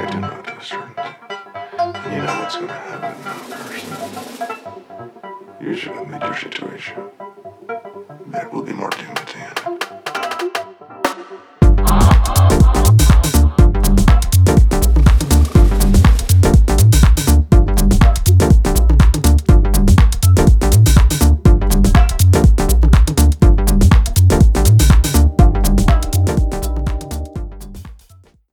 I do know to a certainty. And you know what's going to happen now, person. You should admit your situation. There will be more doom.